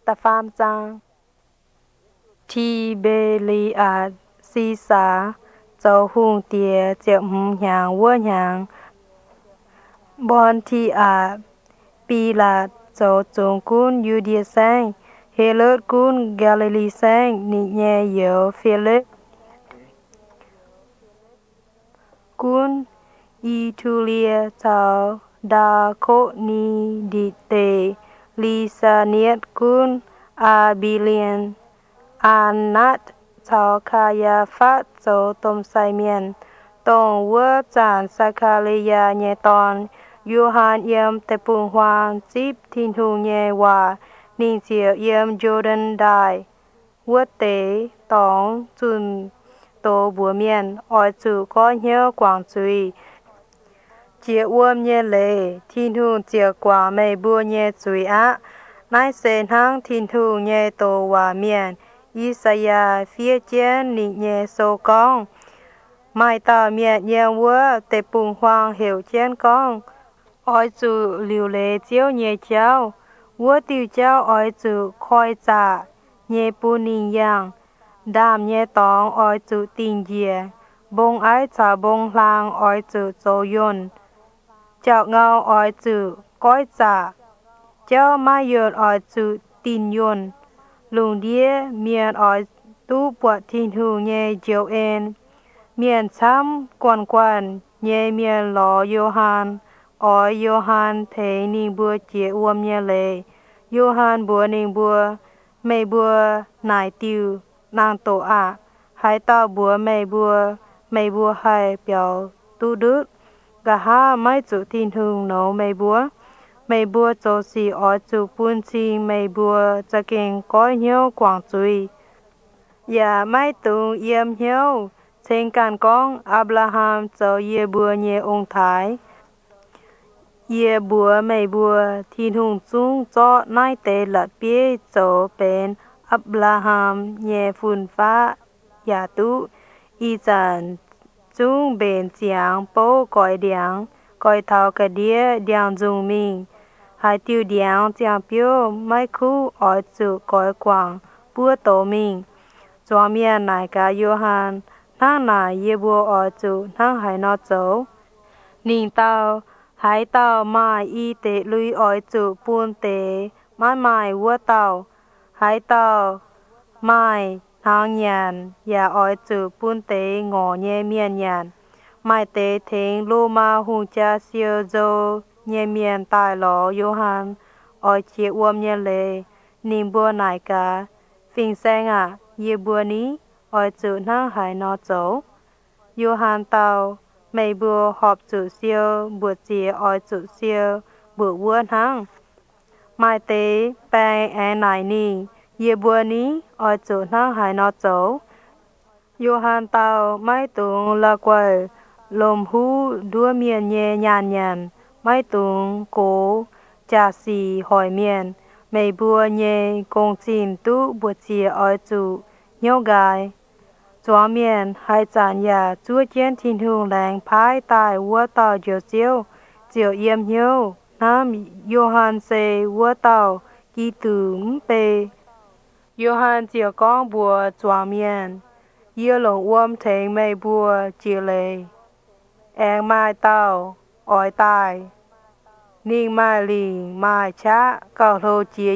ta pham giang thi bê li à si xá châu hùng tía triệu nhàng vua nhàng bon thi à pi là châu trung cún yu địa sang hệ lợt cún Galilee sang nị nhẹ yếu Philip cún Itulia châu đa cô ni đi tê Lisa niết cún Abilian Anat châu Kaya phát châu tôm sai miền tông vua chản Sakaliya nhẹ tòn Johan yếm tê phùng hoàng díp thiên thu nhẹ hòa ninh diệu yếm Jordan đại vua tế tông chun tô bùa miền ỏi chủ có nhớ quảng chuy chia uôm nhẹ lệ thiên thu chia quả mây bùa nhẹ chuy á nai sen hang thiên thu nhẹ tô hòa miền Isaiah phía trên nị nhẹ sô con mai tao miệng nhẹ vua tê phùng hoàng hiểu trên con ỏi chủ liều lệ chiếu nhẹ cháu vua tiêu cháu ỏi chủ khoi trả nhẹ bù ninh yang đam nhẹ tòng ỏi chủ tin dìa bông ái trả bông lang ỏi chủ châu yôn chào ngao ỏi chủ coi trả cháu mai yôn ỏi chủ tin yôn lùng đĩa miền ỏi tu bọt thiên hù nhẹ diệu en miền chăm quan nhẹ miền lò Johan ỏi Johan thế ninh bùa chia uôm nhẹ lệ Johan bùa ninh bùa mây bùa nải tiêu nàng tổ ạ hai tao bùa mây bùa hai biểu tu đức cả ha mai chủ thiên hùng nấu mây bùa châu xì ở chủ buôn chi mây bùa cho kinh có nhiều quảng chuy và mai tụng yếm nhiều trên càn con Abraham châu ye bùa nhẹ ông thái ye bùa mây bùa thiên hùng chung cho nai tê lật bia châu bên Abraham nhẹ phun phá ya tu y dàn chung bên chiang bố gọi điang gọi thao cái đĩa điang dung mình hai tiêu điang chiang biểu mai khu ở chủ gọi quảng bùa tổ mình cho miền này cả Johan năng này ye bùa ở chủ năng hai nó châu ninh tao hai tao mai y tê lui ở chủ buôn tê mai vua tao hai tao mai thang nhàn và ở chủ buôn tế ngõ nhẹ miền nhàn mai tế thính lô ma hùng cha siêu dô nhẹ miền tài lõ Johan ở chia uôm nhẹ lệ ninh bùa nải cả phình sen à ye bùa ní ở chủ năng hải nó châu Johan tàu mây bùa họp chủ siêu bùa chia ở chủ siêu bùa vua hăng mai tế bang e nải ní ye bùa ní ở chỗ năng hải nó châu Johan tàu mai tung là quầy lồm hú đua miền nhẹ nhàn mai tung cố trà xì hỏi miền mây bùa nhẹ công trình tu bùa chia ở chỗ nhau gái chó miền hai chán nhà chúa chiến thiên hùng làng phái tài vua tàu chiều yếm hiếu nam Johan se vua tàu kỳ tử bê Johan chiều con bùa chua miền yêu lồng uôm thèn mây bùa chiều lệ em mai tàu ỏi tài ninh mai lì mai chá cầu thô chia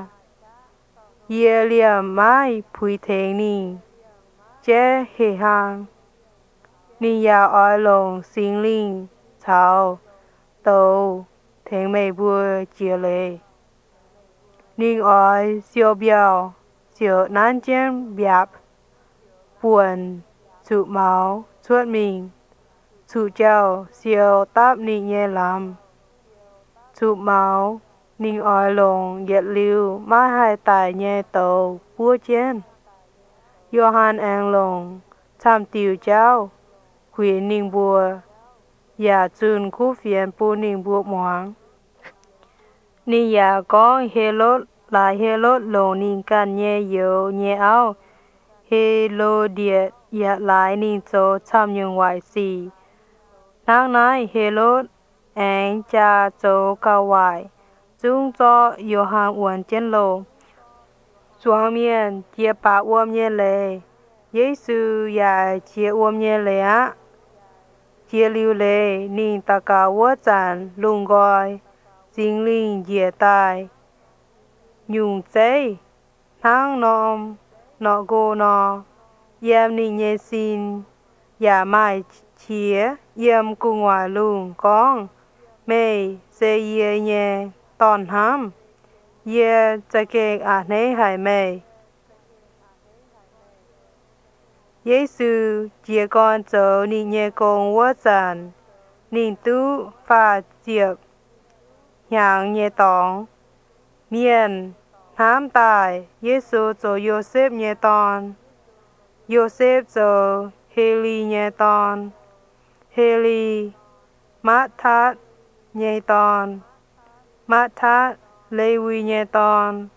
ye liềm mai pui thèn ninh chế hề hàng ninh ya ỏi lồng xin linh chào tàu thèn mây bùa chiều lệ ninh ỏi siêu biểu siêu nan chém biạp buồn chủ máu chuột mình chủ châu siêu táp ninh nhẹ làm chủ máu ninh ỏi lồng yết lưu mai hai tài nhẹ tàu bua chén Johan an lồng tham tiêu cháu khuyến ninh bùa ya chun khu phiền bù ninh bùa moáng ninh ya con hê lốt lồng ninh can nhẹ yếu nhẹ áo hê lô địa ya lại ninh châu tham nhung ngoại xì năng nái hê lốt anh cha châu cao ngoại chung cho Johan uẩn trên lô Chuang miên chia pa uom nhé lệ Giêsu ya chia uom nhé lệ á chia lưu lệ ninh ta ca wo chan lung gọi Jing linh dìa tai nhung chay thang nom nọ go nọ yam ninh nhé xin ya mai chia yam cung hòa lung con mê se ye nhé ton ham ye cha kê à nê hải mê Giêsu chia con chớ ninh nhé công wo chan ninh tu pha diệp nhang nhé tong miền tham tài Giêsu cho Joseph nhé ton Joseph cho Heli nhé ton Heli Mathat nhé ton Mathat Lewi nhé ton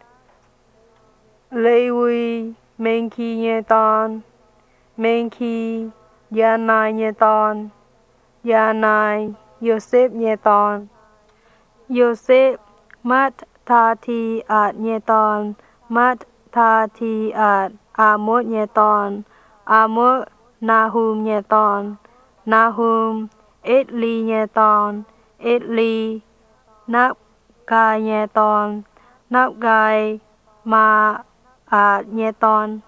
Lewi Menki nhé ton Menki Yanai nhé ton Yanai Joseph nhé ton Joseph Matthati at nhé ton Matthati at Amos nhé ton Amos Nahum nhé ton Nahum Eli nhé ton Eli Nabgai nhé ton Nabgai Ma at nhé ton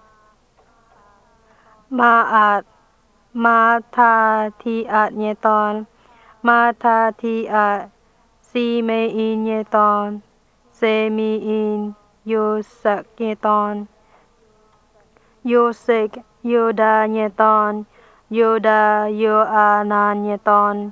Ma at Matthati at nhé ton Matthati at Simein nhé ton Simein Yosak nhé ton Yosak Yoda nhé ton Yoda Yoanan nhé ton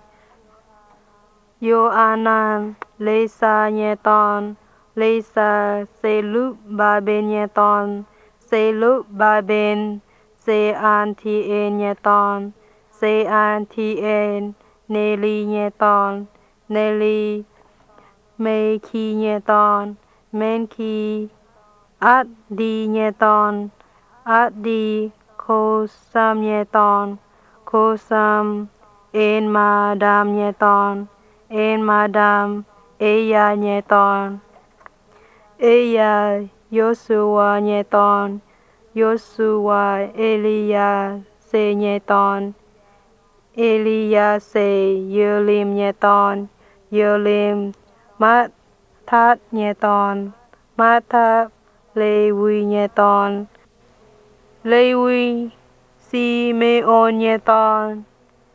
Yoanan Lesa nhé ton Lesa Selubabel nhé ton Selubabel Sealtiel nhé ton Sealtiel Neli nhé ton Neli Melki nhé ton Melki Addi nhé ton Addi Kosam nhé ton Kosam En Madam nhé ton En Madam Eya nhé ton Eya Joshua nhé ton Joshua Elia se nhé ton Elia se Yolim nhé ton Yolim Mathat nhé ton Mathat Lewi nhé ton Lewi Simeon nhé ton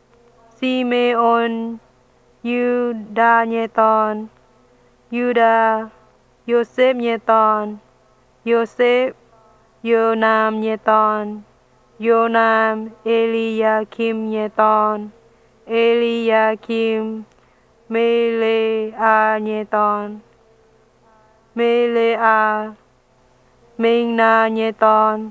Simeon Juda nhé ton Juda Joseph nhé ton Joseph Jonam nhé ton Jonam Eliakim nhé ton Eliakim Melea nhé ton Melea Menna nhé ton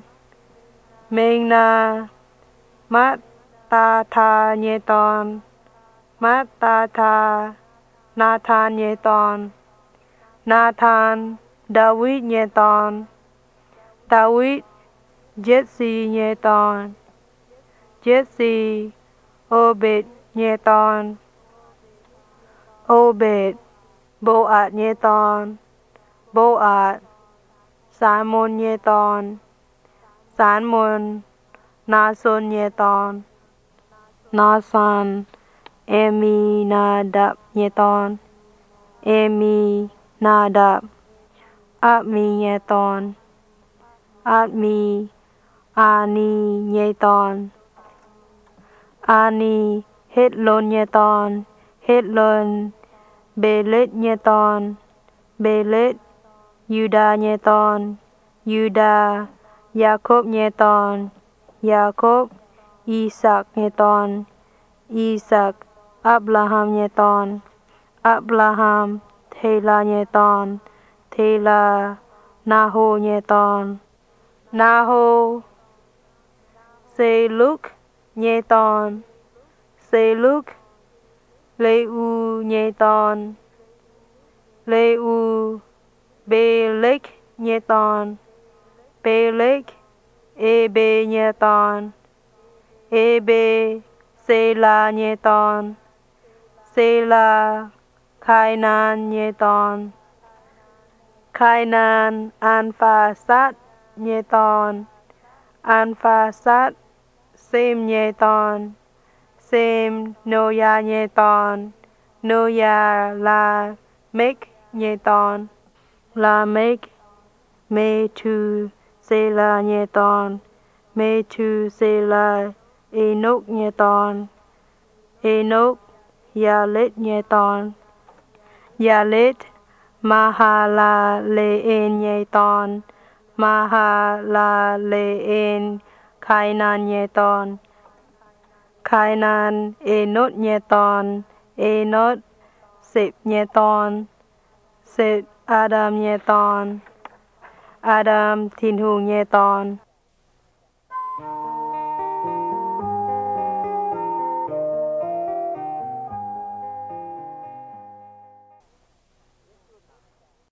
Menna Mattatha nhé ton Mattatha Nathan nhé ton Nathan David nhé ton David Jesse nhé ton Jesse Obed nhé ton Obed Boaz nhé ton Boaz Salmon nhé ton Salmon Nason nhé ton Nason Aminadab nhé ton Aminadab Admi nhé ton Admi Ani nhé ton Ani Hedlon nhé ton Hedlon Belet nhé ton Belet Juda nhé ton Juda Jacob nhé ton Jacob Isaac nhé ton Isaac Abraham nhé ton Abraham Thela nhé ton Thela Naho nhé ton Naho Seluk nhé ton Seluk Leu nhé ton Leu Belek nhé ton Belek Ebe nhé ton Ebe Sela nhé ton Sela Kainan nhé ton Kainan Anphasad nhê ton Alpha sát Sem nhê ton Sem Noya nhê ton Noya La Mech nhê ton La Mech Me tu Sela nhê ton Me tu Sela Enoch nhê ton Enoch Yalet nhê ton Yalet Mahalaleel nhê ton Mahalaleel Kainan nhê ton Kainan Enoch nhê ton Enoch Sep nhê ton Sep Adam nhê ton Adam Thiên Hùng nhê ton